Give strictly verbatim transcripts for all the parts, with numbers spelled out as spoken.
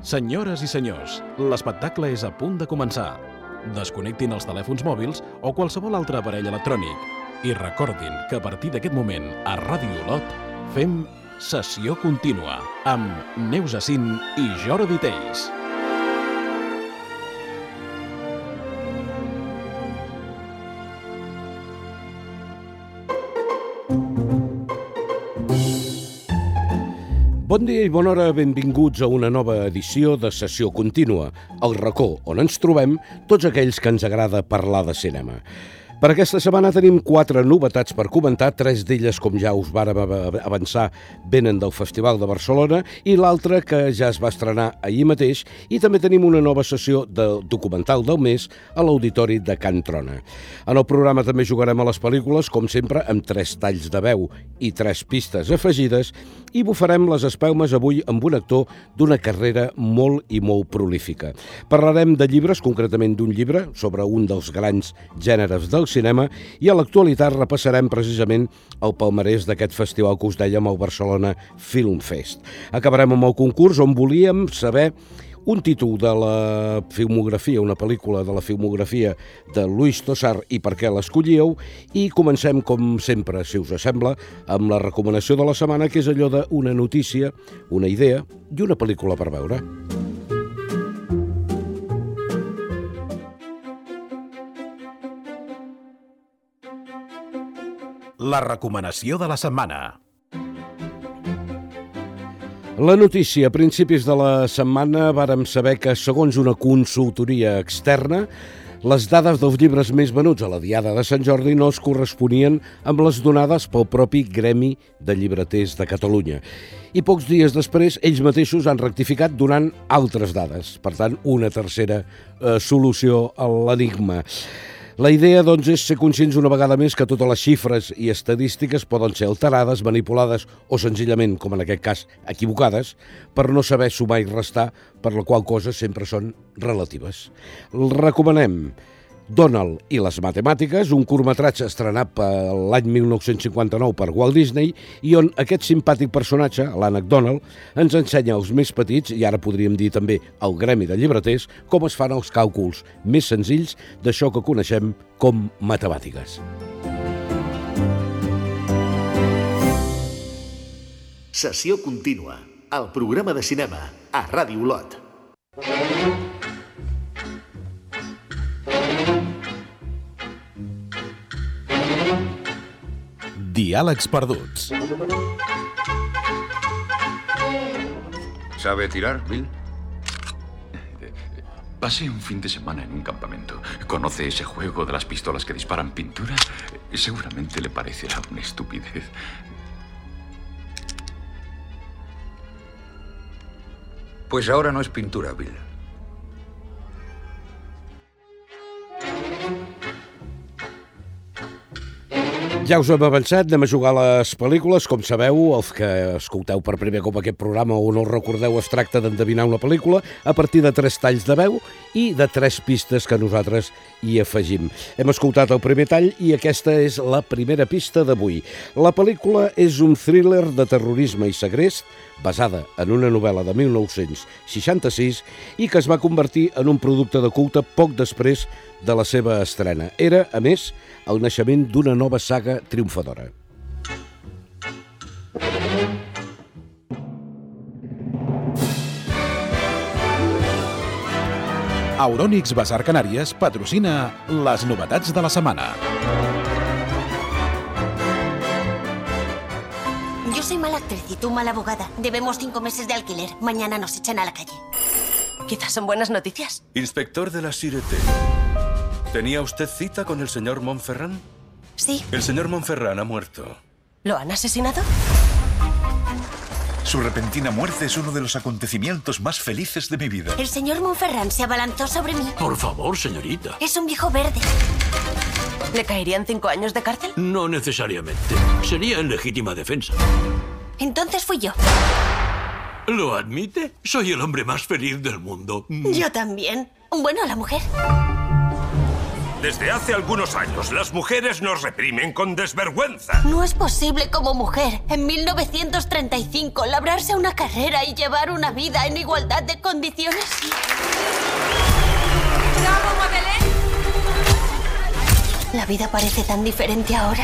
Senyores i senyors, l'espectacle és a punt de començar. Desconnectin els telèfons mòbils o qualsevol altre aparell electrònic i recordin que a partir d'aquest moment a Ràdio Olot fem Sessió Contínua amb Neus Acín i Jordi Teis. Bon dia i bona hora, benvinguts a una nova edició de Sessió Contínua, el racó on ens trobem tots aquells que ens agrada parlar de cinema. Per aquesta setmana tenim quatre novetats per comentar, tres d'elles, com ja us vàrem avançar, venen del Festival de Barcelona i l'altra que ja es va estrenar ahir mateix, i també tenim una nova sessió de documental del mes a l'Auditori de Can Trona. En el programa també jugarem a les pel·lícules, com sempre, amb tres talls de veu i tres pistes afegides, i bufarem les espelmes avui amb un actor d'una carrera molt i molt prolífica. Parlarem de llibres, concretament d'un llibre sobre un dels grans gèneres del cinema, i a l'actualitat repassarem precisament el palmarès d'aquest festival que us dèiem, el Barcelona Film Fest. Acabarem amb el concurs on volíem saber un títol de la filmografia, una pel·lícula de la filmografia de Luis Tosar i per què l'escollíeu, i comencem, com sempre, si us sembla, amb la recomanació de la setmana, que és allò d'una notícia, una idea i una pel·lícula per veure. La recomanació de la setmana. La notícia. A principis de la setmana vàrem saber que, segons una consultoria externa, les dades dels llibres més venuts a la Diada de Sant Jordi no es corresponien amb les donades pel propi Gremi de Llibreters de Catalunya. I pocs dies després, ells mateixos han rectificat donant altres dades. Per tant, una tercera eh, solució a l'enigma. La idea, doncs, és ser conscients una vegada més que totes les xifres i estadístiques poden ser alterades, manipulades o senzillament, com en aquest cas, equivocades, per no saber sumar i restar, per la qual cosa sempre són relatives. El recomanem Donald i les matemàtiques, un curtmetratge estrenat per l'any mil nou-cents cinquanta-nou per Walt Disney, i on aquest simpàtic personatge, l'Ànec Donald, ens ensenya als més petits, i ara podríem dir també al Gremi de Llibreters, com es fan els càlculs més senzills d'això que coneixem com matemàtiques. Sessió Contínua, el programa de cinema a Ràdio Olot. Diàlegs perduts. ¿Sabe tirar, Bill? Pasé un fin de semana en un campamento. ¿Conoce ese juego de las pistolas que disparan pintura? Seguramente le parecerá una estupidez. Pues ahora no es pintura, Bill. Ja us hem avançat, anem a jugar a les pel·lícules. Com sabeu, els que escolteu per primer cop aquest programa o no el recordeu, es tracta d'endevinar una pel·lícula a partir de tres talls de veu i de tres pistes que nosaltres hi afegim. Hem escoltat el primer tall i aquesta és la primera pista d'avui. La pel·lícula és un thriller de terrorisme i segrest basada en una novel·la de mil nou-cents seixanta-sis i que es va convertir en un producte de culte poc després de la seva estrena. Era, a més, el naixement d'una nova saga triomfadora. Euronics Bazar Canàries patrocina les novetats de la setmana. Yo soy mala actriz y tú mala abogada. Debemos cinco meses de alquiler. Mañana nos echan a la calle. Quizás son buenas noticias. Inspector de la Sûreté. ¿Tenía usted cita con el señor Montferrand? Sí. El señor Montferrand ha muerto. ¿Lo han asesinado? Su repentina muerte es uno de los acontecimientos más felices de mi vida. El señor Montferrand se abalanzó sobre mí. Por favor, señorita. Es un viejo verde. ¿Le caerían cinco años de cárcel? No necesariamente. Sería en legítima defensa. Entonces fui yo. ¿Lo admite? Soy el hombre más feliz del mundo. Yo también. Bueno, la mujer. Desde hace algunos años, las mujeres nos reprimen con desvergüenza. No es posible como mujer, en mil novecientos treinta y cinco, labrarse una carrera y llevar una vida en igualdad de condiciones. ¡Bravo, Madeleine! La vida parece tan diferente ahora.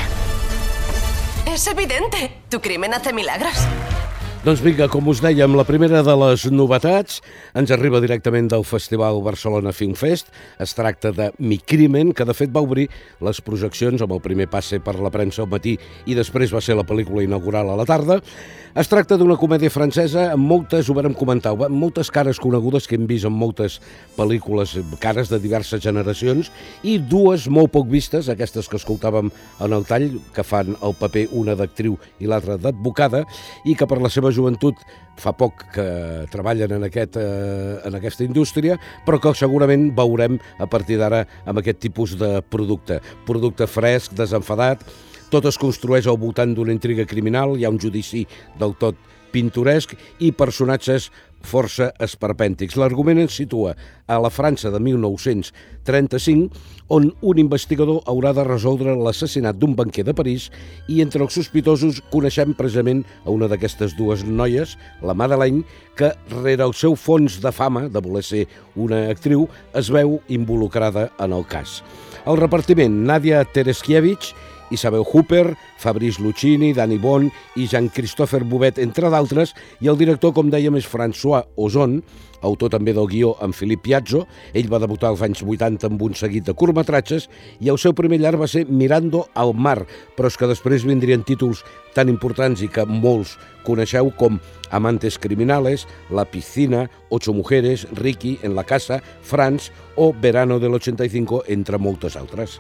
És evidente. Tu crimen hace milagros. Doncs vinga, com us dèiem, la primera de les novetats ens arriba directament del Festival Barcelona Film Fest. Es tracta de Mi Crimen, que de fet va obrir les projeccions amb el primer passe per la premsa al matí i després va ser la pel·lícula inaugural a la tarda. Es tracta d'una comèdia francesa amb moltes, ho vàrem comentar, amb moltes cares conegudes que hem vist en moltes pel·lícules, cares de diverses generacions, i dues molt poc vistes, aquestes que escoltàvem en el tall, que fan el paper una d'actriu i l'altra d'advocada, i que per la seva joventut fa poc que treballen en, aquest, eh, en aquesta indústria, però que segurament veurem a partir d'ara amb aquest tipus de producte. Producte fresc, desenfadat, tot es construeix al voltant d'una intriga criminal, hi ha un judici del tot pintoresc i personatges força esperpèntics. L'argument ens situa a la França de mil nou-cents trenta-cinc, on un investigador haurà de resoldre l'assassinat d'un banquer de París i entre els sospitosos coneixem precisament a una d'aquestes dues noies, la Madeleine, que rere el seu fons de fama, de voler ser una actriu, es veu involucrada en el cas. El repartiment: Nadia Tereskiewicz, Isabel Hooper, Fabrice Lucchini, Danny Boone i Jean-Christophe Bouvet, entre d'altres, i el director, com dèiem, és François Ozon, autor també del guió amb Philippe Piazzo. Ell va debutar als anys vuitanta amb un seguit de curtmetratges i el seu primer llarg va ser Mirando al mar, però és que després vindrien títols tan importants i que molts coneixeu com Amantes criminales, La piscina, Ocho mujeres, Ricky, En la casa, France o Verano del ochenta y cinco, entre moltes altres.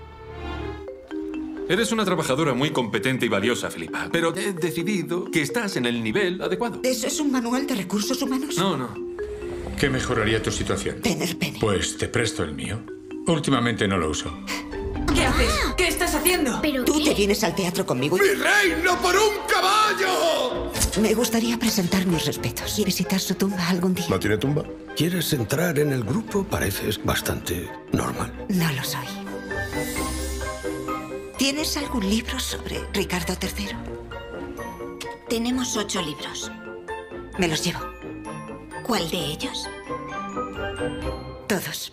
Eres una trabajadora muy competente y valiosa, Filipa, pero he decidido que estás en el nivel adecuado. ¿Eso es un manual de recursos humanos? No, no. ¿Qué mejoraría tu situación? Tener pene. Pues te presto el mío. Últimamente no lo uso. ¿Qué haces? ¿Qué estás haciendo? ¿Pero Tú qué? te vienes al teatro conmigo. ¡Mi reino por un caballo! Me gustaría presentar mis respetos y visitar su tumba algún día. ¿No tiene tumba? ¿Quieres entrar en el grupo? Pareces bastante normal. No lo soy. ¿Tienes algún libro sobre Ricardo tercero? Tenemos ocho libros. Me los llevo. ¿Cuál de ellos? Todos.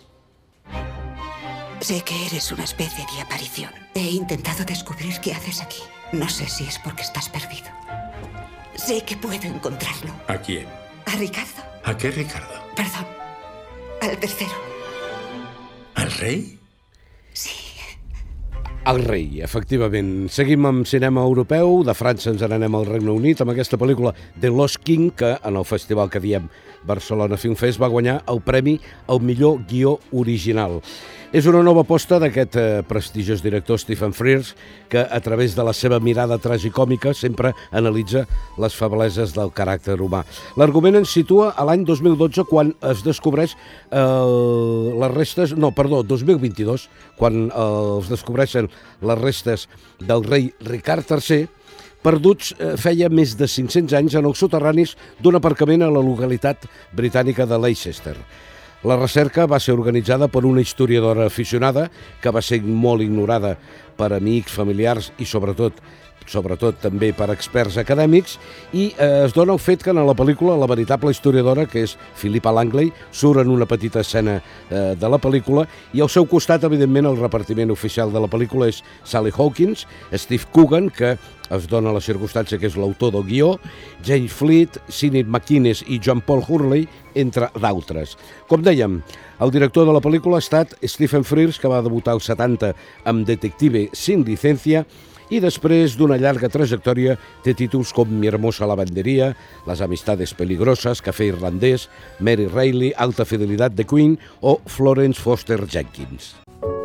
Sé que eres una especie de aparición. He intentado descubrir qué haces aquí. No sé si es porque estás perdido. Sé que puedo encontrarlo. ¿A quién? ¿A Ricardo? ¿A qué Ricardo? Perdón. Al tercero. ¿Al rei? Sí. El rei, efectivament. Seguim amb cinema europeu, de França ens n'anem al Regne Unit, amb aquesta pel·lícula The Lost King, que en el festival que diem Barcelona Film Fest va guanyar el premi al millor guió original. És una nova aposta d'aquest eh, prestigiós director Stephen Frears, que a través de la seva mirada tragicòmica sempre analitza les febleses del caràcter humà. L'argument ens situa a l'any dos mil dotze, quan es descobreix eh, les restes... No, perdó, dos mil vint-i-dos, quan eh, es descobreixen les restes del rei Ricard tercer, perduts eh, feia més de cinc-cents anys en els soterranis d'un aparcament a la localitat britànica de Leicester. La recerca va ser organitzada per una historiadora aficionada que va ser molt ignorada per amics, familiars i sobretot sobretot també per experts acadèmics, i eh, es dona el fet que en la pel·lícula la veritable historiadora, que és Philippa Langley, surt en una petita escena eh, de la pel·lícula, i al seu costat, evidentment, el repartiment oficial de la pel·lícula és Sally Hawkins, Steve Coogan, que es dona la circumstància que és l'autor del guió, James Fleet, Sinead McInnes i John Paul Hurley, entre d'altres. Com dèiem, el director de la pel·lícula ha estat Stephen Frears, que va debutar als setanta amb Detective sin licencia, i després d'una llarga trajectòria té títols com Mi hermosa lavanderia, Las amistades peligrosas, Café irlandès, Mary Reilly, Alta fidelidad de Queen o Florence Foster Jenkins.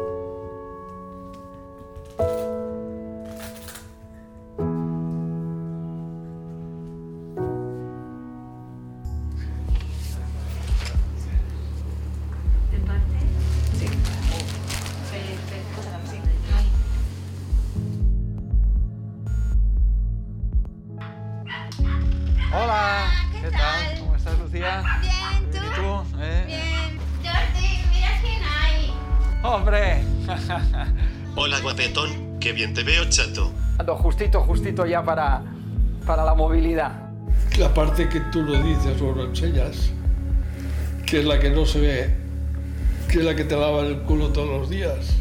Hola, ¿qué tal? ¿Cómo estás, Lucía? Bien, ¿tú? ¿Y tú? ¿Eh? Bien. Jordi, mira quién hay. ¡Hombre! Hola, guapetón. Qué bien te veo, chato. Ando justito, justito ya para, para la movilidad. La parte que tú lo dices o lo enseñas, que es la que no se ve, que es la que te lava el culo todos los días.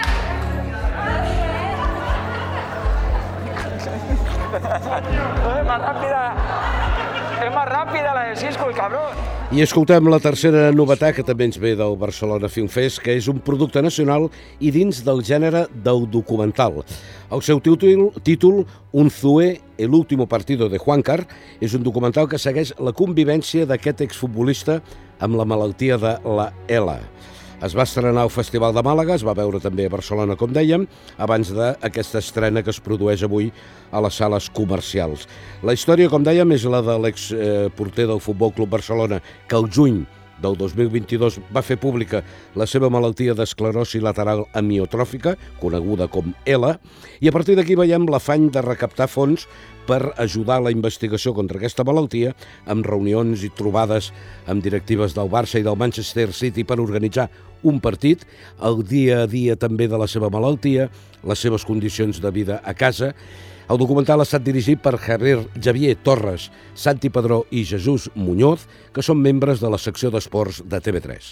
Es más rápida, es más rápida la de Cisco, el cabrón. I escoltem la tercera novetat que també ens ve del Barcelona Film Fest, que és un producte nacional i dins del gènere del documental. El seu títol, títol Unzué, el último partido de Juancar, és un documental que segueix la convivència d'aquest exfutbolista amb la malaltia de la ELA. Es va estrenar al Festival de Màlaga, es va veure també a Barcelona, com dèiem, abans d'aquesta estrena que es produeix avui a les sales comercials. La història, com dèiem, és la de l'exporter del Futbol Club Barcelona, que el juny del dos mil vint-i-dos va fer pública la seva malaltia d'esclerosi lateral amiotròfica, coneguda com ELA, i a partir d'aquí veiem l'afany de recaptar fons per ajudar a la investigació contra aquesta malaltia, amb reunions i trobades amb directives del Barça i del Manchester City per organitzar un partit, el dia a dia també de la seva malaltia, les seves condicions de vida a casa. El documental ha estat dirigit per Javier, Javier Torres, Santi Padró i Jesús Muñoz, que són membres de la secció d'esports de T V tres.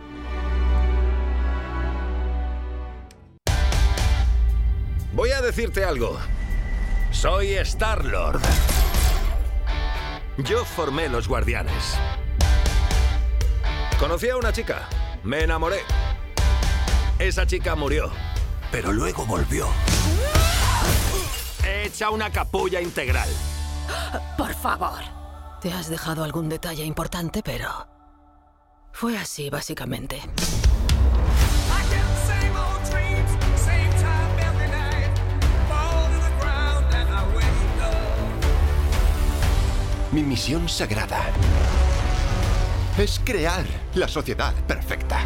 Voy a decirte algo. Soy Star-Lord. Yo formé los Guardianes. Conocí a una chica. Me enamoré. Esa chica murió, pero luego volvió. Hecha una capulla integral. Por favor. Te has dejado algún detalle importante, pero fue así, básicamente. Mi misión sagrada es crear la sociedad perfecta.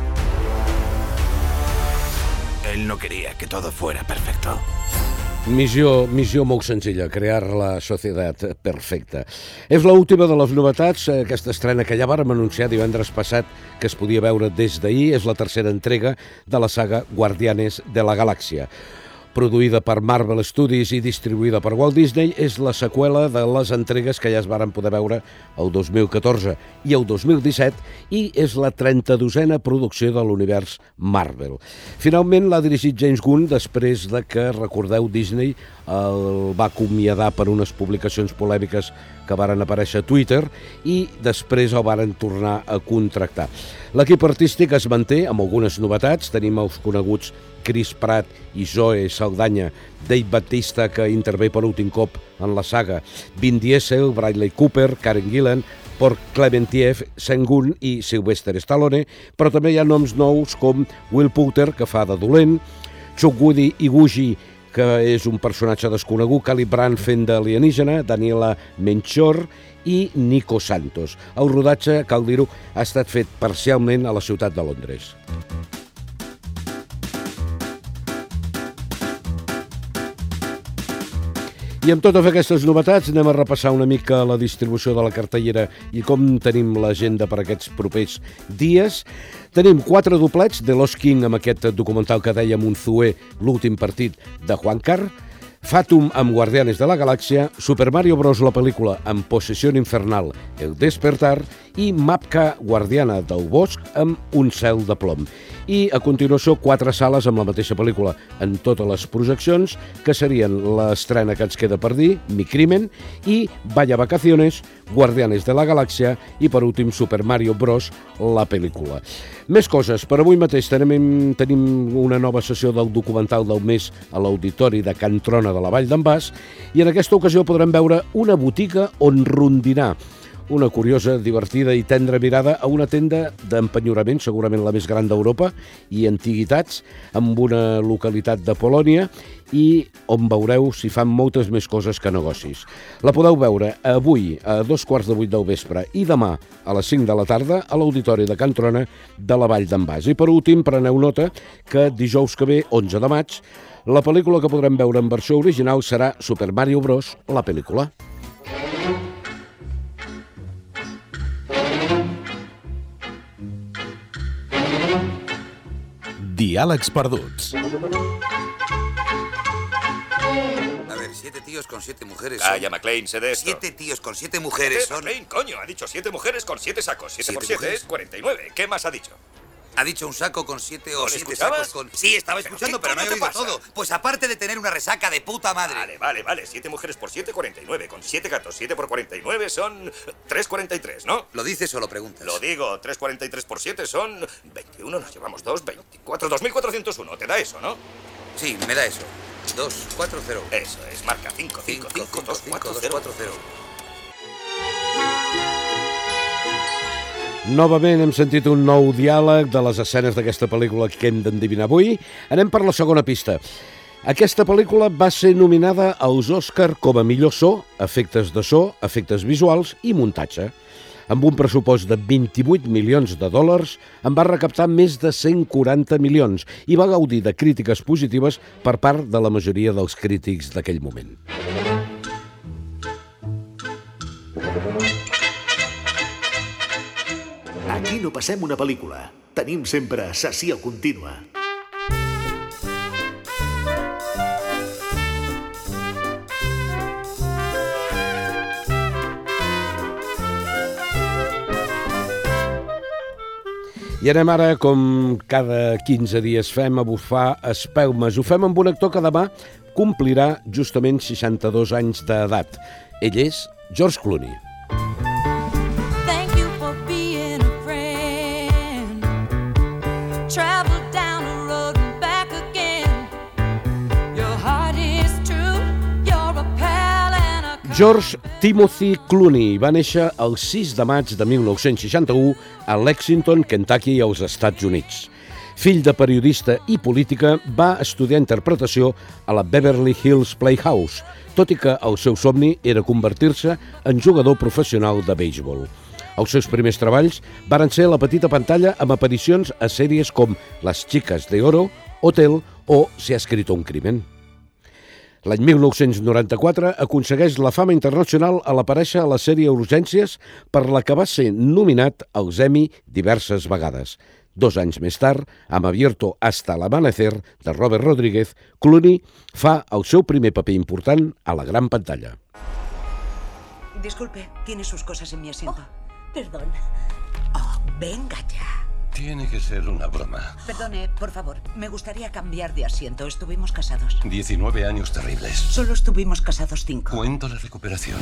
Él no quería que todo fuera perfecto. Missió, missió molt senzilla, crear la societat perfecta. És l'última de les novetats, aquesta estrena que ja vàrem anunciar divendres passat que es podia veure des d'ahir, és la tercera entrega de la saga Guardianes de la Galàxia. Produïda per Marvel Studios i distribuïda per Walt Disney, és la seqüela de les entregues que ja es varen poder veure el dos mil catorze i el dos mil disset i és la trenta-dosena producció de l'univers Marvel. Finalment l'ha dirigit James Gunn després de que, recordeu, Disney el va acomiadar per unes publicacions polèmiques que varen aparèixer a Twitter i després el varen tornar a contractar. L'equip artístic es manté amb algunes novetats. Tenim els coneguts Chris Pratt i Zoe Saldana, Dave Bautista, que intervé per últim cop en la saga, Vin Diesel, Bradley Cooper, Karen Gillan, Port Clementieff, Sengun i Sylvester Stallone, però també hi ha noms nous com Will Poulter, que fa de dolent, Chukwudi Iguchi, que és un personatge desconegut, Cali Brand fent d'alienígena, Daniela Menchor i Nico Santos. El rodatge, cal dir-ho, ha estat fet parcialment a la ciutat de Londres. I amb totes aquestes novetats anem a repassar una mica la distribució de la cartellera i com tenim l'agenda per aquests propers dies. Tenim quatre doblets de Lost King amb aquest documental que dèiem Unzué, l'últim partit de Juancar, Fatum amb Guardianes de la Galàxia, Super Mario Bros. La pel·lícula amb Possessió Infernal, El Despertar i Mapka Guardiana del Bosc amb Un cel de plom. I a continuació quatre sales amb la mateixa pel·lícula en totes les projeccions, que serien l'estrena que ens queda per dir, Mi Crimen, i Vaya Vacaciones, Guardianes de la Galàxia i per últim Super Mario Bros. La pel·lícula. Més coses. Per avui mateix tenim, tenim una nova sessió del documental del mes a l'Auditori de Can Trona de la Vall d'en Bas i en aquesta ocasió podrem veure una botiga on rondinar. Una curiosa, divertida i tendra mirada a una tenda d'empenyorament, segurament la més gran d'Europa, i antiguitats, amb una localitat de Polònia i on veureu si fan moltes més coses que negocis. La podeu veure avui a dos quarts de vuit del vespre i demà a les cinc de la tarda a l'Auditori de Can Trona de la Vall d'en Bas. I per últim, preneu nota que dijous que ve, onze de maig, la pel·lícula que podrem veure en versió original serà Super Mario Bros. La pel·lícula. Diàlegs perduts. A ver, siete tíos con siete mujeres. Calla, McLean, sé de esto. Siete tíos con siete mujeres son. McLean, coño, ha dicho siete mujeres con siete sacos. Siete por ¿Siete siete es cuarenta y nueve. ¿Qué más ha dicho? Ha dicho un saco con siete o ¿No siete escuchabas? sacos con. Sí, estaba ¿Pero escuchando, qué pero no he coño te oído pasa? todo. Pues aparte de tener una resaca de puta madre. Vale, vale, vale. Siete mujeres por siete, cuarenta y nueve. Con siete gatos, siete por cuarenta y nueve son tres cuarenta y tres, ¿no? ¿Lo dices o lo preguntas? Lo digo, tres cuarenta y tres por siete son veintiuno, nos llevamos dos, veinticuatro, dos mil cuatrocientos uno. ¿Te da eso, no? Sí, me da eso. dos, cuatro, cero. Eso es, marca cinco, cinco, cinco, dos, cuatro, cero. Novament hem sentit un nou diàleg de les escenes d'aquesta pel·lícula que hem d'endevinar avui. Anem per la segona pista. Aquesta pel·lícula va ser nominada als Òscar com a millor so, efectes de so, efectes visuals i muntatge. Amb un pressupost de vint-i-vuit milions de dòlars, en va recaptar més de cent quaranta milions i va gaudir de crítiques positives per part de la majoria dels crítics d'aquell moment. Aquí no passem una pel·lícula. Tenim sempre sessió contínua. I anem ara, com cada quinze dies fem, a bufar espelmes. Ho fem amb un actor que demà complirà justament seixanta-dos anys d'edat. Ell és George Clooney. Thank you for being a friend. Travel down the road and back again. Your heart is true. You're a pal and a... George Timothy Clooney va néixer el sis de maig de mil nou-cents seixanta-u a Lexington, Kentucky, als Estats Units. Fill de periodista i política, va estudiar interpretació a la Beverly Hills Playhouse, tot i que el seu somni era convertir-se en jugador professional de béisbol. Els seus primers treballs varen ser a la petita pantalla amb aparicions a sèries com Las chicas de oro, Hotel o Se ha escrito un crimen. L'any mil nou-cents noranta-quatre aconsegueix la fama internacional a l'aparèixer a la sèrie Urgències, per la que va ser nominat als Emmy diverses vegades. Dos anys més tard, amb Abierto hasta el amanecer, de Robert Rodríguez, Clooney fa el seu primer paper important a la gran pantalla. Disculpe, tiene sus cosas en mi asiento. Oh, perdón. Oh, venga ya. Tiene que ser una broma. Perdone, por favor, me gustaría cambiar de asiento. Estuvimos casados. diecinueve años terribles. Solo estuvimos casados cinco. Cuento la recuperación.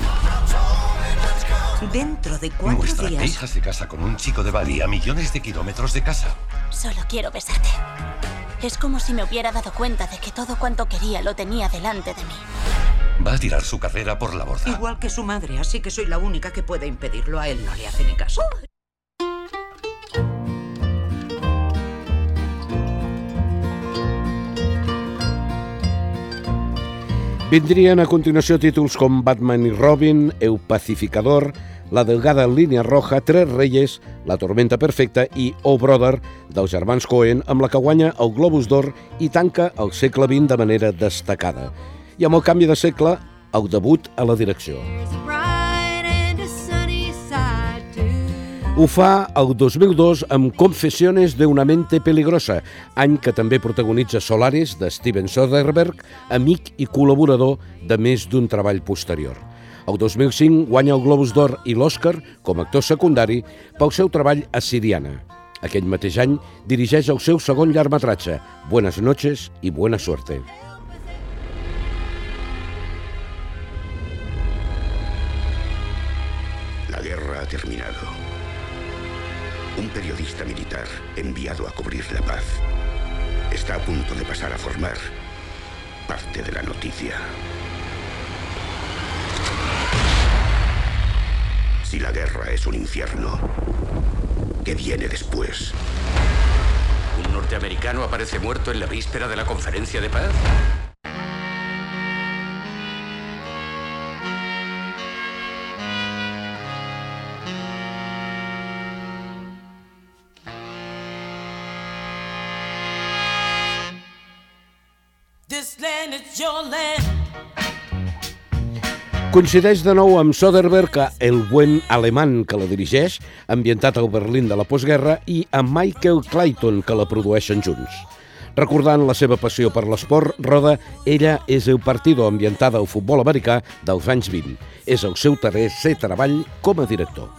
Dentro de cuatro Nuestra días... hija se casa con un chico de Bali a millones de kilómetros de casa. Solo quiero besarte. Es como si me hubiera dado cuenta de que todo cuanto quería lo tenía delante de mí. Va a tirar su carrera por la borda. Igual que su madre, así que soy la única que puede impedirlo. A él no le hace ni caso. Vindrien a continuació títols com Batman i Robin, El Pacificador, La delgada línia roja, Tres Reyes, La tormenta perfecta i Oh Brother, dels germans Coen, amb la que guanya el Globus d'Or i tanca el segle vint de manera destacada. I amb el canvi de segle, el debut a la direcció. Ho fa el dos mil dos amb Confesiones de una mente peligrosa, any que també protagonitza Solaris, de Steven Soderbergh, amic i col·laborador de més d'un treball posterior. El dos mil cinc guanya el Globus d'Or i l'Oscar com a actor secundari pel seu treball a Siriana. Aquell mateix any dirigeix el seu segon llargmetratge, Buenas noches y buena suerte. La guerra ha terminado. Un periodista militar enviado a cubrir la paz está a punto de pasar a formar parte de la noticia. Si la guerra es un infierno, ¿qué viene después? ¿Un norteamericano aparece muerto en la víspera de la conferencia de paz? Coincideix de nou amb Soderbergh a El buen alemán, que la dirigeix, ambientat al Berlín de la postguerra, i amb Michael Clayton, que la produeixen junts. Recordant la seva passió per l'esport, roda Ella és el partido, ambientada al futbol americà dels anys vint. És el seu tercer treball com a director.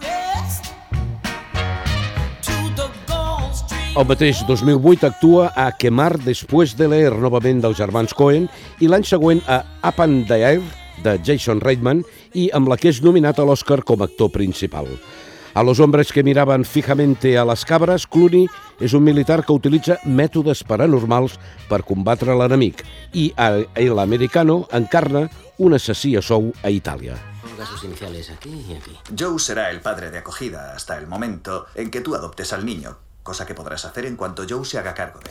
El mateix dos mil vuit actua a Quemar después de leer, novament dels germans Coen, i l'any següent a Up in the Air, de Jason Reitman, i amb la que és nominat a l'Oscar com a actor principal. A Los hombres que miraven fijamente a les cabres, Clooney és un militar que utilitza mètodes paranormals per combatre l'enemic, i a El Americano encarna un assassí a sou a Itàlia. Ponga sus iniciales aquí y aquí. Joe será el padre de acogida hasta el momento en que tú adoptes al niño, cosa que podrás hacer en cuanto Joe se haga cargo de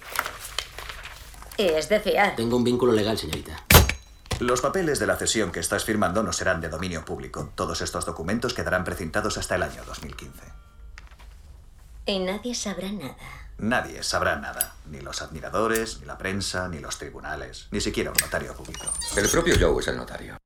él. Es de fiar. Tengo un vínculo legal, señorita. Los papeles de la cesión que estás firmando no serán de dominio público. Todos estos documentos quedarán precintados hasta el año dos mil quince. Y nadie sabrá nada. Nadie sabrá nada. Ni los admiradores, ni la prensa, ni los tribunales, ni siquiera un notario público. El propio Joe es el notario.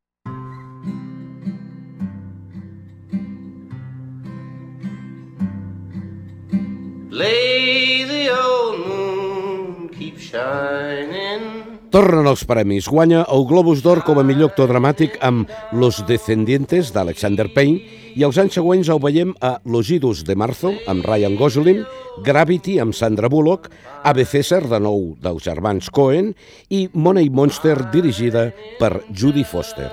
Lay the old moon, keep shining. Tornen els premis. Guanya el Globus d'Or com a millor actor dramàtic amb Los Descendientes, d'Alexander Payne, i els anys següents el veiem a Los Idus de Marzo, amb Ryan Gosling, Gravity, amb Sandra Bullock, Ave César, de nou, dels germans Coen, i Money Monster, dirigida per Judy Foster.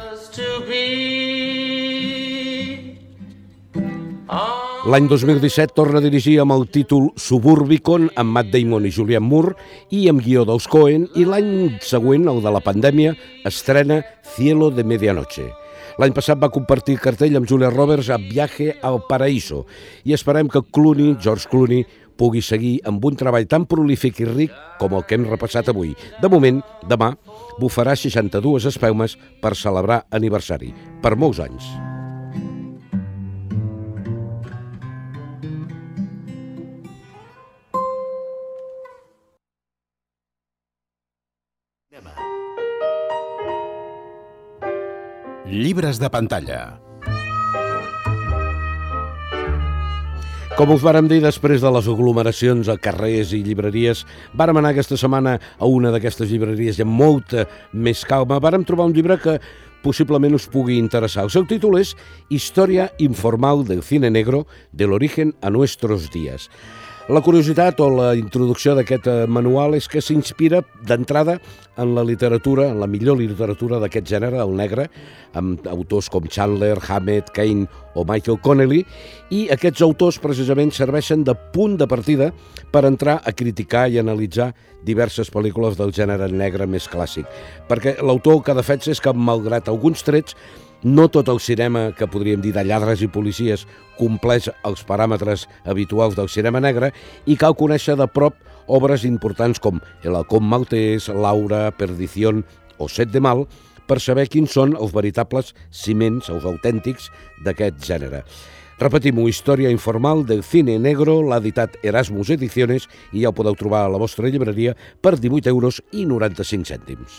L'any dos mil disset torna a dirigir amb el títol Suburbicon, amb Matt Damon i Julianne Moore, i amb guió dels Coen, i l'any següent, el de la pandèmia, estrena Cielo de Medianoche. L'any passat va compartir cartell amb Julia Roberts a Viaje al Paraíso, i esperem que Clooney, George Clooney, pugui seguir amb un treball tan prolífic i ric com el que hem repassat avui. De moment, demà, bufarà seixanta-dues espelmes per celebrar aniversari, per molts anys. Llibres de pantalla. Com us vàrem dir, després de les aglomeracions a carrers i llibreries, vàrem anar aquesta setmana a una d'aquestes llibreries i amb molta més calma. Vàrem trobar un llibre que possiblement us pugui interessar. El seu títol és Historia informal del cine negro, del origen a nuestros días. La curiositat o la introducció d'aquest manual és que s'inspira d'entrada en la literatura, en la millor literatura d'aquest gènere, el negre, amb autors com Chandler, Hammett, Cain o Michael Connelly, i aquests autors precisament serveixen de punt de partida per entrar a criticar i analitzar diverses pel·lícules del gènere negre més clàssic. Perquè l'autor el que defensa és que, malgrat alguns trets, no tot el cinema, que podríem dir de lladres i policies, compleix els paràmetres habituals del cinema negre, i cal conèixer de prop obres importants com El halcón maltés, Laura, Perdición o Set de Mal, per saber quins són els veritables ciments, els autèntics, d'aquest gènere. Repetim-ho, Història informal del cine negro, l'ha editat Erasmus Ediciones, i ja ho podeu trobar a la vostra llibreria per divuit euros i noranta-cinc cèntims.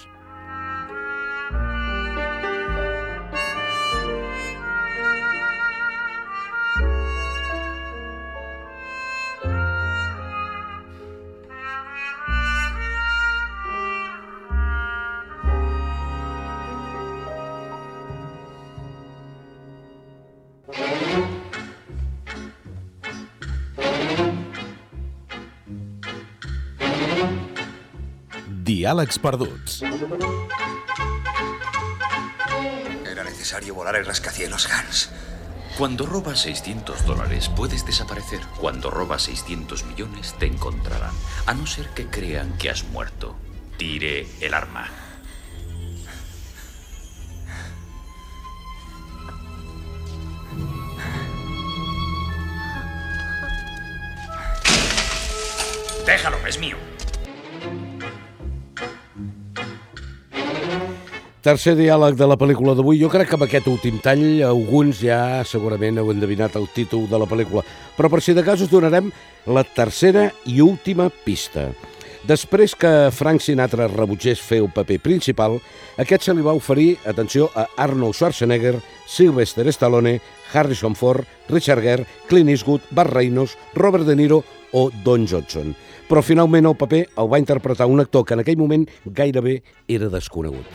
Diàlegs perduts. Era necesario volar el rascacielos, Hans. Cuando robas seiscientos dólares puedes desaparecer. Cuando robas seiscientos millones te encontrarán. A no ser que crean que has muerto. Tire el arma. Déjalo, es mío. Tercer diàleg de la pel·lícula d'avui. Jo crec que amb aquest últim tall alguns ja segurament heu endevinat el títol de la pel·lícula, però per si de cas us donarem la tercera i última pista. Després que Frank Sinatra rebutgés fer el paper principal, aquest se li va oferir, atenció, a Arnold Schwarzenegger, Sylvester Stallone, Harrison Ford, Richard Gere, Clint Eastwood, Burt Reynolds, Robert De Niro o Don Johnson. però finalment el paper el va interpretar un actor que en aquell moment gairebé era desconegut.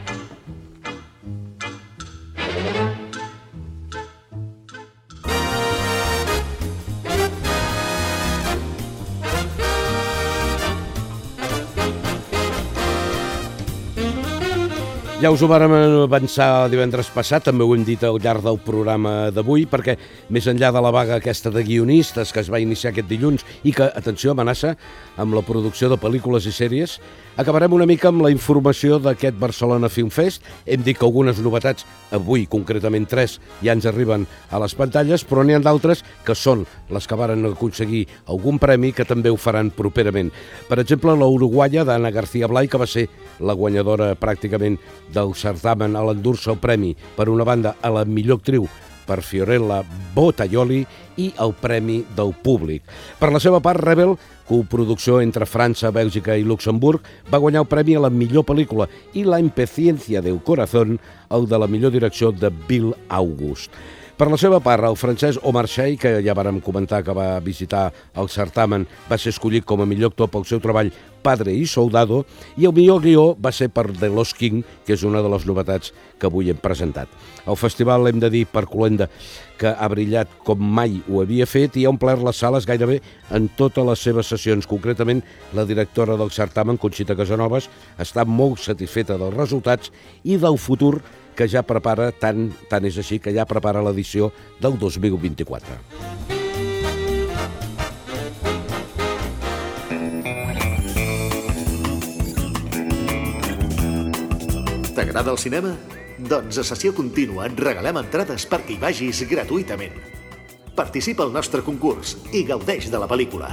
Ja us ho vàrem avançar divendres passat, també ho hem dit al llarg del programa d'avui, perquè més enllà de la vaga aquesta de guionistes que es va iniciar aquest dilluns i que, atenció, amenaça amb la producció de pel·lícules i sèries, acabarem una mica amb la informació d'aquest Barcelona Film Fest. Hem dit que algunes novetats, avui concretament tres, ja ens arriben a les pantalles, però n'hi ha d'altres que són les que varen aconseguir algun premi que també ho faran properament. Per exemple, la uruguaia d'Anna García Blay, que va ser la guanyadora pràcticament del certamen a l'endur-se el premi, per una banda, a la millor actriu per Fiorella Bottaioli i el Premi del Públic. Per la seva part, Rebel, coproducció entre França, Bèlgica i Luxemburg, va guanyar el premi a la millor pel·lícula i La impaciencia del corazón, el de la millor direcció de Bill August. Per la seva part, el francès Omar Sy, que ja vàrem comentar que va visitar el certamen, va ser escollit com a millor actor pel seu treball Padre y Soldado, i el millor guió va ser per The Lost King, que és una de les novetats que avui hem presentat. El festival, hem de dir, per Cluenda, que ha brillat com mai ho havia fet i ha omplert les sales gairebé en totes les seves sessions. Concretament, la directora del certamen, Conxita Casanovas, està molt satisfeta dels resultats i del futur que ja prepara, tant, tant és així, que ja prepara l'edició del dos mil vint-i-quatre. T'agrada el cinema? Doncs a Sessió Contínua et regalem entrades perquè hi vagis gratuïtament. Participa al nostre concurs i gaudeix de la pel·lícula.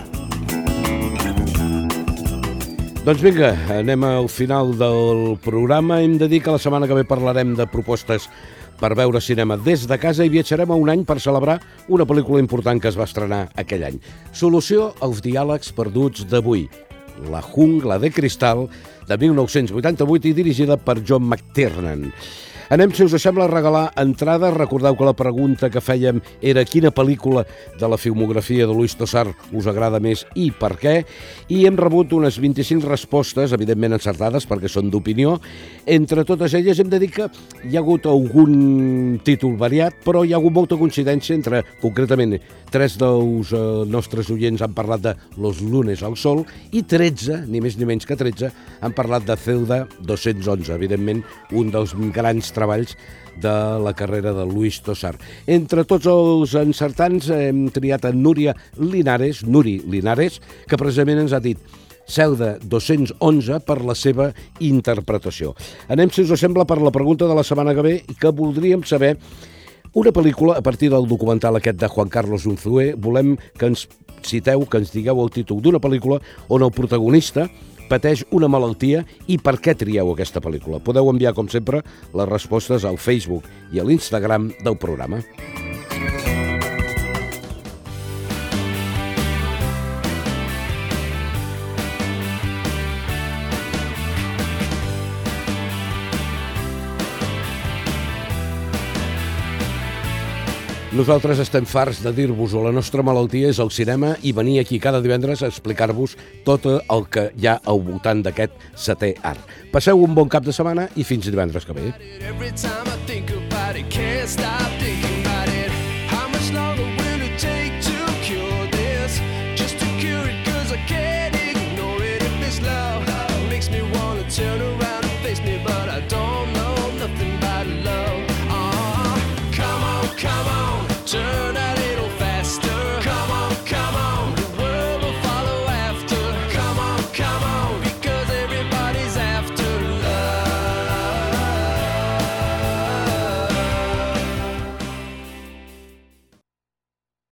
Doncs vinga, anem al final del programa. Hem de dir que la setmana que ve parlarem de propostes per veure cinema des de casa i viatjarem a un any per celebrar una pel·lícula important que es va estrenar aquell any. Solució als diàlegs perduts d'avui. La jungla de cristal, de mil nou-cents vuitanta-vuit i dirigida per John McTiernan. Anem, si us sembla, a regalar entrades. Recordeu que la pregunta que fèiem era quina pel·lícula de la filmografia de Luis Tosar us agrada més i per què, i hem rebut unes vint-i-cinc respostes, evidentment encertades perquè són d'opinió. Entre totes elles hem de dir que hi ha hagut algun títol variat, però hi ha hagut molta coincidència entre, concretament, tres dels eh, nostres oients han parlat de Los lunes al sol i tretze, ni més ni menys que tretze, han parlat de Zelda dos-cents onze, evidentment un dels grans treballs de la carrera de Luis Tosar. Entre tots els encertants hem triat a Núria Linares, Nuri Linares, que precisament ens ha dit Zelda dos-cents onze per la seva interpretació. Anem, si us sembla, per la pregunta de la setmana que ve i que voldríem saber una pel·lícula a partir del documental aquest de Juan Carlos Unzué. Volem que ens citeu, que ens digueu el títol d'una pel·lícula on el protagonista pateix una malaltia i per què trieu aquesta pel·lícula. Podeu enviar, com sempre, les respostes al Facebook i a l'Instagram del programa. Nosaltres estem farts de dir-vos-ho, la nostra malaltia és el cinema i venir aquí cada divendres a explicar-vos tot el que hi ha al voltant d'aquest setè art. Passeu un bon cap de setmana i fins divendres que ve.